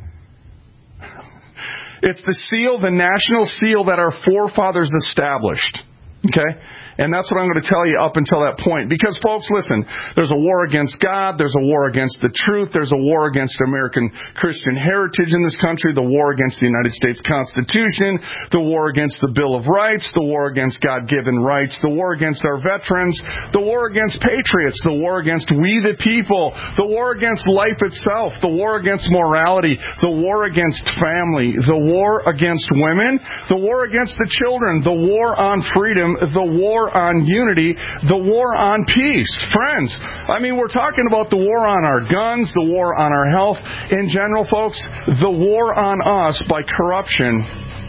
It's the seal, the national seal that our forefathers established. Okay? And that's what I'm going to tell you up until that point. Because, folks, listen, there's a war against God. There's a war against the truth. There's a war against American Christian heritage in this country. The war against the United States Constitution. The war against the Bill of Rights. The war against God-given rights. The war against our veterans. The war against patriots. The war against we the people. The war against life itself. The war against morality. The war against family. The war against women. The war against the children. The war on freedom. The war on unity, the war on peace. Friends, I mean, we're talking about the war on our guns, the war on our health. In general, folks, the war on us by corruption.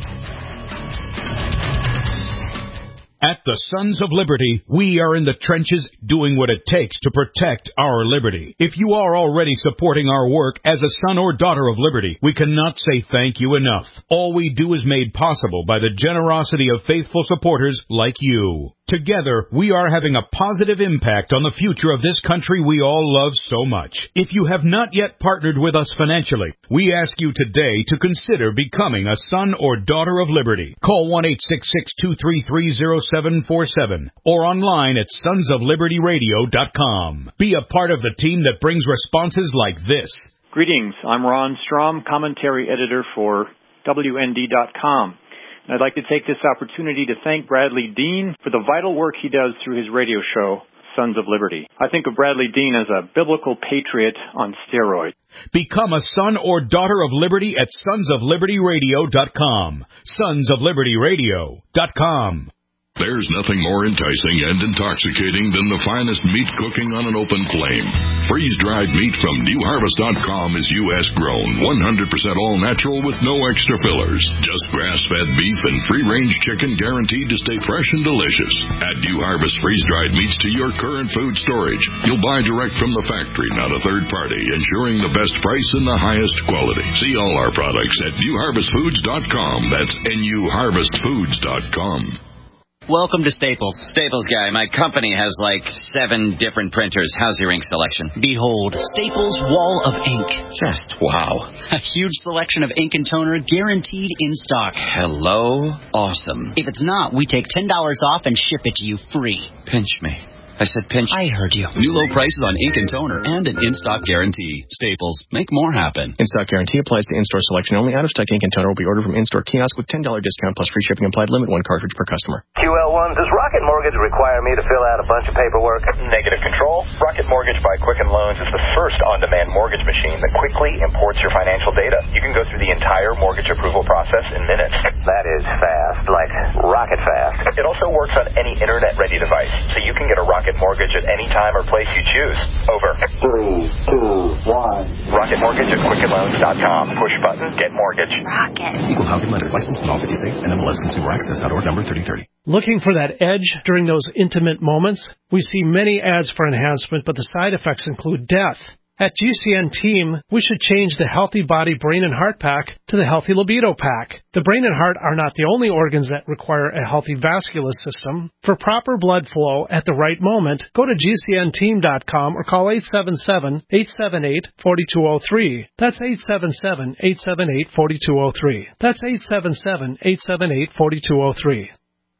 At the Sons of Liberty, we are in the trenches doing what it takes to protect our liberty. If you are already supporting our work as a son or daughter of liberty, we cannot say thank you enough. All we do is made possible by the generosity of faithful supporters like you. Together, we are having a positive impact on the future of this country we all love so much. If you have not yet partnered with us financially, we ask you today to consider becoming a son or daughter of liberty. Call one eight six six, two three three, zero seven four seven or online at sons of liberty radio dot com. Be a part of the team that brings responses like this. Greetings. I'm Ron Strom, commentary editor for W N D dot com. And I'd like to take this opportunity to thank Bradley Dean for the vital work he does through his radio show, Sons of Liberty. I think of Bradley Dean as a biblical patriot on steroids. Become a son or daughter of liberty at sons of liberty radio dot com. sons of liberty radio dot com. There's nothing more enticing and intoxicating than the finest meat cooking on an open flame. Freeze-dried meat from new harvest dot com is U S grown, one hundred percent all-natural with no extra fillers. Just grass-fed beef and free-range chicken guaranteed to stay fresh and delicious. Add New Harvest freeze-dried meats to your current food storage. You'll buy direct from the factory, not a third party, ensuring the best price and the highest quality. See all our products at new harvest foods dot com. That's N U harvest foods dot com. Welcome to Staples. Staples guy, my company has like seven different printers. How's your ink selection? Behold, Staples Wall of Ink. Just wow. A huge selection of ink and toner guaranteed in stock. Hello? Awesome. If it's not, we take ten dollars off and ship it to you free. Pinch me. I said pinch. I heard you. New low prices on ink and toner and an in-stock guarantee. Staples. Make more happen. In-stock guarantee applies to in-store selection only. Out-of-stock ink and toner will be ordered from in-store kiosk with ten dollars discount plus free shipping applied. Limit one cartridge per customer. Q L one, does Rocket Mortgage require me to fill out a bunch of paperwork? Negative control. Rocket Mortgage by Quicken Loans is the first on-demand mortgage machine that quickly imports your financial data. You can go through the entire mortgage approval process in minutes. That is fast, like rocket fast. It also works on any internet-ready device, so you can get a Rocket Mortgage at any time or place you choose. Over. Three, two, one. Rocket Mortgage at quicken loans dot com. Push button, get mortgage. Rocket. Equal housing lender. Licensed in all fifty states. N M L S Consumer Access. Out order number thirty thirty. Looking for that edge during those intimate moments? We see many ads for enhancement, but the side effects include death. At G C N Team, we should change the Healthy Body Brain and Heart Pack to the Healthy Libido Pack. The brain and heart are not the only organs that require a healthy vascular system. For proper blood flow at the right moment, go to G C N team dot com or call eight seven seven, eight seven eight, four two zero three. That's eight seven seven, eight seven eight, four two zero three. That's eight seven seven, eight seven eight, four two zero three.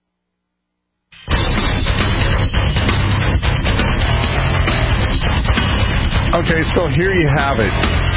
Okay, so here you have it.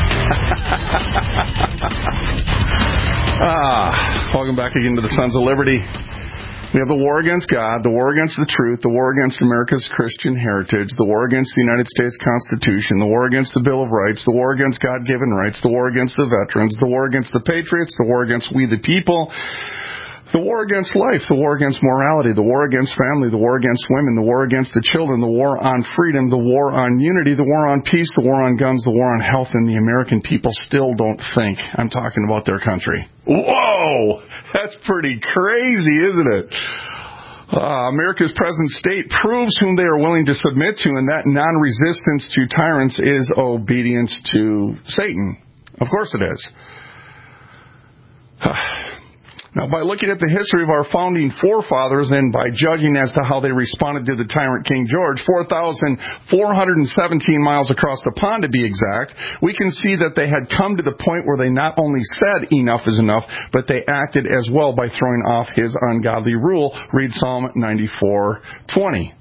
ah, welcome back again to the Sons of Liberty. We have the war against God, the war against the truth, the war against America's Christian heritage, the war against the United States Constitution, the war against the Bill of Rights, the war against God-given rights, the war against the veterans, the war against the patriots, the war against we the people, the war against life, the war against morality, the war against family, the war against women, the war against the children, the war on freedom, the war on unity, the war on peace, the war on guns, the war on health, and the American people still don't think. I'm talking about their country. Whoa! That's pretty crazy, isn't it? Uh, America's present state proves whom they are willing to submit to, and that non-resistance to tyrants is obedience to Satan. Of course it is. Now, by looking at the history of our founding forefathers and by judging as to how they responded to the tyrant King George, four thousand four hundred seventeen miles across the pond to be exact, we can see that they had come to the point where they not only said enough is enough, but they acted as well by throwing off his ungodly rule. Read Psalm ninety-four twenty.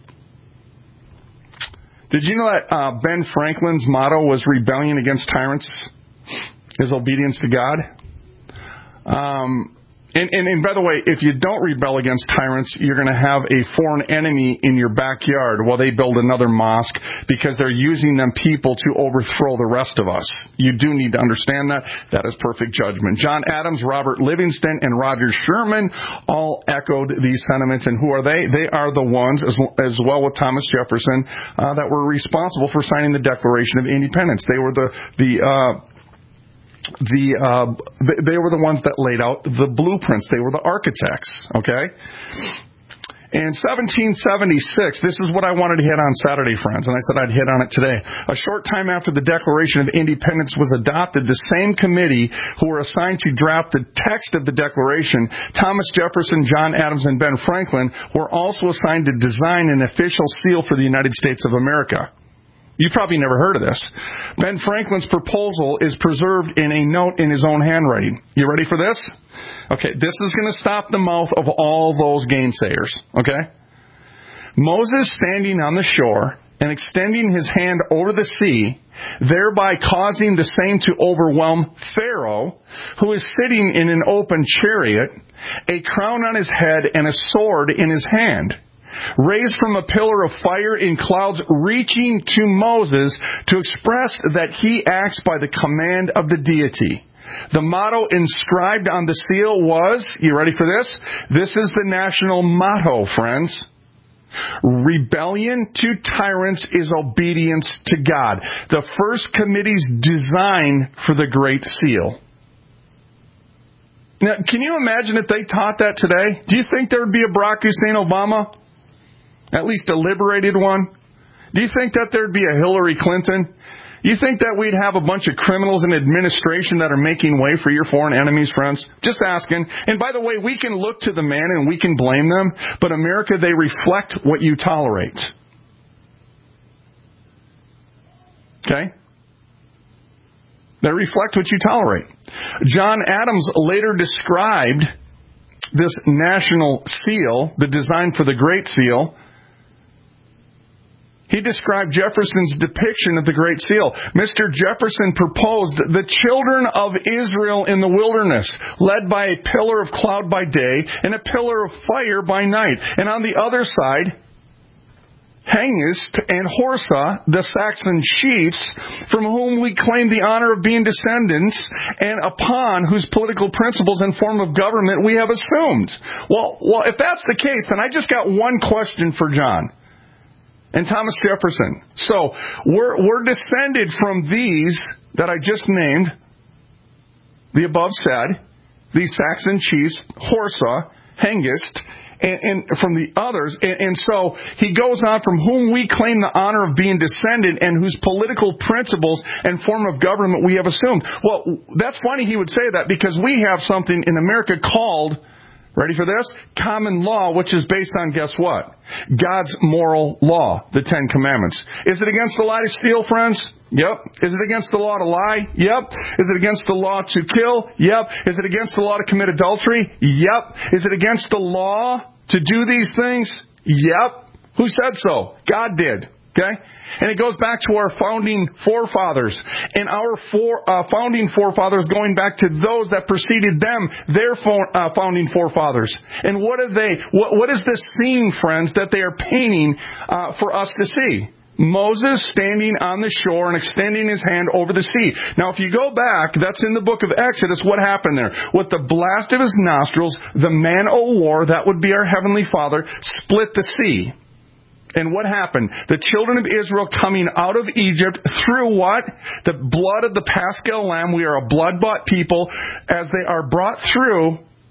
Did you know that uh, Ben Franklin's motto was rebellion against tyrants is obedience to God? Um... And, and, and by the way, if you don't rebel against tyrants, you're going to have a foreign enemy in your backyard while they build another mosque because they're using them people to overthrow the rest of us. You do need to understand that. That is perfect judgment. John Adams, Robert Livingston, and Roger Sherman all echoed these sentiments. And who are they? They are the ones, as, as well with Thomas Jefferson, uh, that were responsible for signing the Declaration of Independence. They were the, the, uh, The uh, they were the ones that laid out the blueprints. They were the architects, okay? In seventeen seventy-six, this is what I wanted to hit on Saturday, friends, and I said I'd hit on it today. A short time after the Declaration of Independence was adopted, the same committee who were assigned to draft the text of the Declaration, Thomas Jefferson, John Adams, and Ben Franklin, were also assigned to design an official seal for the United States of America. You probably never heard of this. Ben Franklin's proposal is preserved in a note in his own handwriting. You ready for this? Okay, this is going to stop the mouth of all those gainsayers, okay? Moses standing on the shore and extending his hand over the sea, thereby causing the same to overwhelm Pharaoh, who is sitting in an open chariot, a crown on his head and a sword in his hand, raised from a pillar of fire in clouds, reaching to Moses to express that he acts by the command of the deity. The motto inscribed on the seal was, you ready for this? This is the national motto, friends. Rebellion to tyrants is obedience to God. The first committee's design for the Great Seal. Now, can you imagine if they taught that today? Do you think there would be a Barack Hussein Obama? At least a liberated one? Do you think that there'd be a Hillary Clinton? You think that we'd have a bunch of criminals in administration that are making way for your foreign enemies, friends? Just asking. And by the way, we can look to the man and we can blame them, but America, they reflect what you tolerate. Okay? They reflect what you tolerate. John Adams later described this national seal, the design for the Great Seal. He described Jefferson's depiction of the Great Seal. Mister Jefferson proposed the children of Israel in the wilderness, led by a pillar of cloud by day and a pillar of fire by night. And on the other side, Hengist and Horsa, the Saxon chiefs, from whom we claim the honor of being descendants, and upon whose political principles and form of government we have assumed. Well, well, if that's the case, then I just got one question for John and Thomas Jefferson. So, we're, we're descended from these that I just named, the above said, these Saxon chiefs, Horsa, Hengist, and, and from the others. And, and so he goes on, from whom we claim the honor of being descended and whose political principles and form of government we have assumed. Well, that's funny he would say that, because we have something in America called, ready for this? Common law, which is based on, guess what? God's moral law, the Ten Commandments. Is it against the law to steal, friends? Yep. Is it against the law to lie? Yep. Is it against the law to kill? Yep. Is it against the law to commit adultery? Yep. Is it against the law to do these things? Yep. Who said so? God did. Okay? And it goes back to our founding forefathers. And our four, uh, founding forefathers going back to those that preceded them, their for, uh, founding forefathers. And what are they, what, what is this scene, friends, that they are painting uh, for us to see? Moses standing on the shore and extending his hand over the sea. Now, if you go back, that's in the book of Exodus, what happened there? With the blast of his nostrils, the man o' war, that would be our Heavenly Father, split the sea. And what happened? The children of Israel coming out of Egypt through what? The blood of the Paschal Lamb. We are a blood-bought people. As they are brought through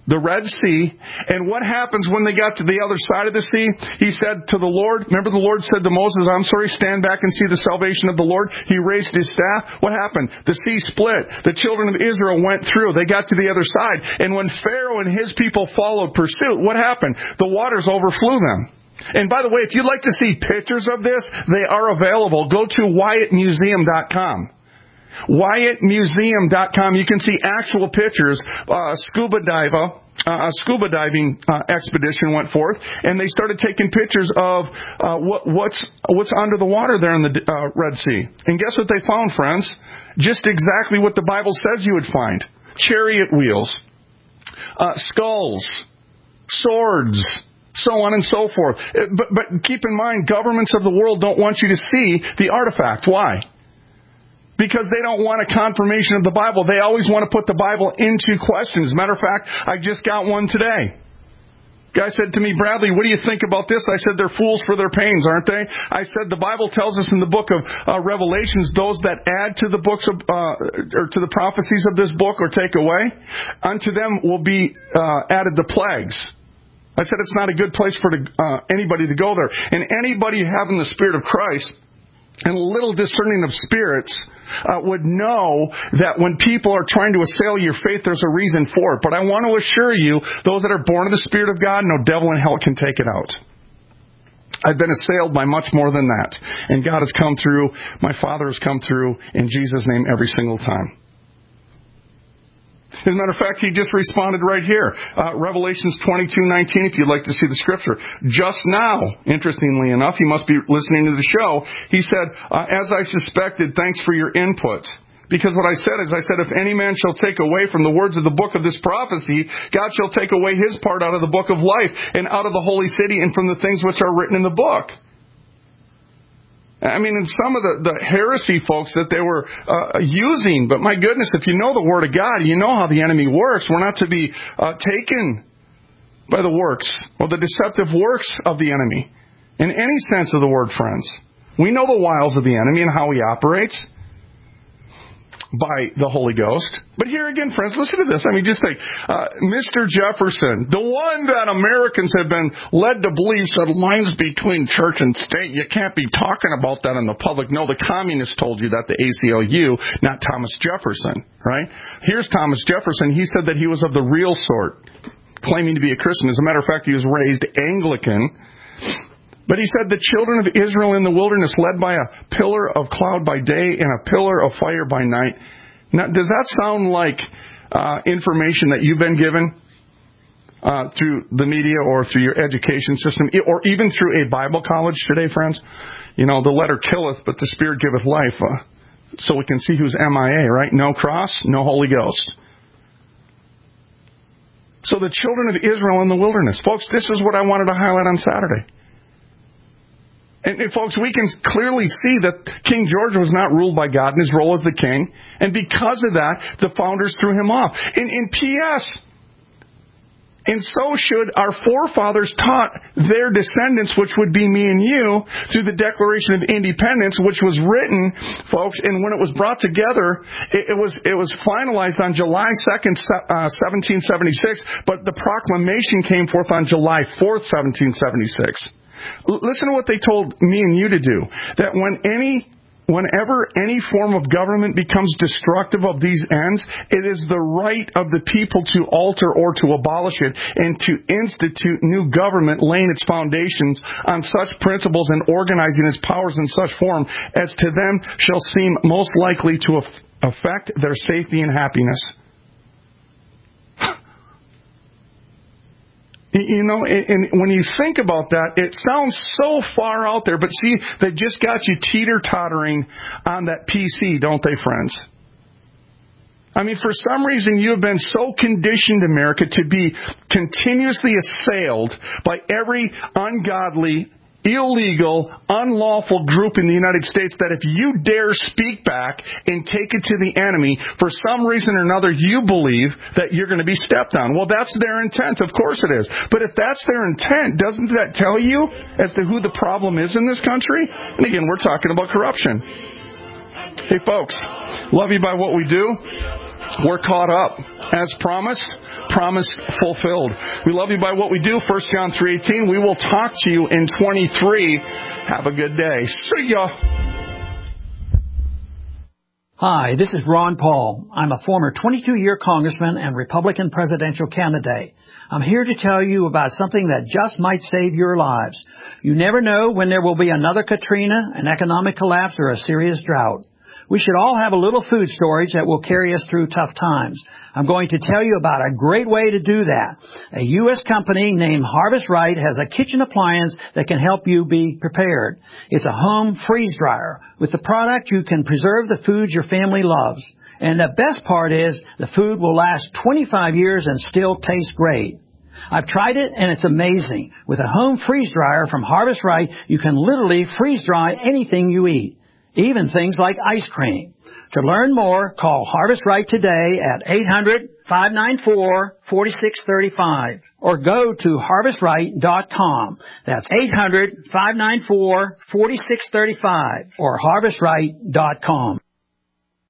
the Red Sea. And what happens when they got to the other side of the sea? He said to the Lord, remember the Lord said to Moses, I'm sorry, stand back and see the salvation of the Lord. He raised his staff. What happened? The sea split. The children of Israel went through. They got to the other side. And when Pharaoh and his people followed pursuit, what happened? The waters overflew them. And by the way, if you'd like to see pictures of this, they are available. Go to Wyatt Museum dot com. Wyatt Museum dot com. You can see actual pictures. Uh, scuba diver, uh, a scuba diving uh, expedition went forth, and they started taking pictures of uh, what, what's what's under the water there in the uh, Red Sea. And guess what they found, friends? Just exactly what the Bible says you would find: chariot wheels, uh, skulls, swords, so on and so forth. But, but keep in mind, governments of the world don't want you to see the artifact. Why? Because they don't want a confirmation of the Bible. They always want to put the Bible into question. As a matter of fact, I just got one today. Guy said to me, Bradley, what do you think about this? I said, they're fools for their pains, aren't they? I said, the Bible tells us in the book of uh, Revelations, those that add to the books of, uh, or to the prophecies of this book or take away, unto them will be uh, added the plagues. I said, it's not a good place for uh, anybody to go there. And anybody having the Spirit of Christ and a little discerning of spirits uh, would know that when people are trying to assail your faith, there's a reason for it. But I want to assure you, those that are born of the Spirit of God, no devil in hell can take it out. I've been assailed by much more than that. And God has come through. My Father has come through in Jesus' name every single time. As a matter of fact, he just responded right here. Uh, Revelations twenty-two nineteen, if you'd like to see the scripture. Just now, interestingly enough, he must be listening to the show. He said, uh, as I suspected, thanks for your input. Because what I said is, I said, if any man shall take away from the words of the book of this prophecy, God shall take away his part out of the book of life and out of the holy city and from the things which are written in the book. I mean, in some of the, the heresy folks that they were uh, using, but my goodness, if you know the Word of God, you know how the enemy works. We're not to be uh, taken by the works or the deceptive works of the enemy in any sense of the word, friends. We know the wiles of the enemy and how he operates by the Holy Ghost. But here again, friends, listen to this. I mean, just think, uh, Mister Jefferson, the one that Americans have been led to believe said lines between church and state. You can't be talking about that in the public. No, the communists told you that, the A C L U, not Thomas Jefferson, right? Here's Thomas Jefferson. He said that he was of the real sort, claiming to be a Christian. As a matter of fact, he was raised Anglican. But he said the children of Israel in the wilderness led by a pillar of cloud by day and a pillar of fire by night. Now, does that sound like uh, information that you've been given uh, through the media or through your education system or even through a Bible college today, friends? You know, the letter killeth, but the Spirit giveth life. Uh, so we can see who's M I A, right? No cross, no Holy Ghost. So the children of Israel in the wilderness. Folks, this is what I wanted to highlight on Saturday. And, and folks, we can clearly see that King George was not ruled by God in his role as the king. And because of that, the founders threw him off. And in P S, and so should our forefathers taught their descendants, which would be me and you, through the Declaration of Independence, which was written, folks, and when it was brought together, it, it was it was finalized on July second, uh, seventeen seventy-six, but the proclamation came forth on July fourth, seventeen seventy-six. Listen to what they told me and you to do. That when any, whenever any form of government becomes destructive of these ends, it is the right of the people to alter or to abolish it and to institute new government, laying its foundations on such principles and organizing its powers in such form as to them shall seem most likely to affect their safety and happiness. You know, and when you think about that, it sounds so far out there, but see, they just got you teeter-tottering on that P C, don't they, friends? I mean, for some reason, you have been so conditioned, America, to be continuously assailed by every ungodly, illegal, unlawful group in the United States that if you dare speak back and take it to the enemy, for some reason or another, you believe that you're going to be stepped on. Well, that's their intent. Of course it is. But if that's their intent, doesn't that tell you as to who the problem is in this country? And again, we're talking about corruption. Hey, folks, love you by what we do. We're caught up. As promised, promise fulfilled. We love you by what we do. First John three eighteen. We will talk to you in twenty-three. Have a good day. See ya. Hi, this is Ron Paul. I'm a former twenty-two-year congressman and Republican presidential candidate. I'm here to tell you about something that just might save your lives. You never know when there will be another Katrina, an economic collapse, or a serious drought. We should all have a little food storage that will carry us through tough times. I'm going to tell you about a great way to do that. A U S company named Harvest Right has a kitchen appliance that can help you be prepared. It's a home freeze dryer. With the product, you can preserve the foods your family loves. And the best part is the food will last twenty-five years and still taste great. I've tried it, and it's amazing. With a home freeze dryer from Harvest Right, you can literally freeze dry anything you eat, even things like ice cream. To learn more, call Harvest Right today at eight hundred, five nine four, four six three five or go to harvest right dot com. That's eight hundred, five nine four, four six three five or harvest right dot com.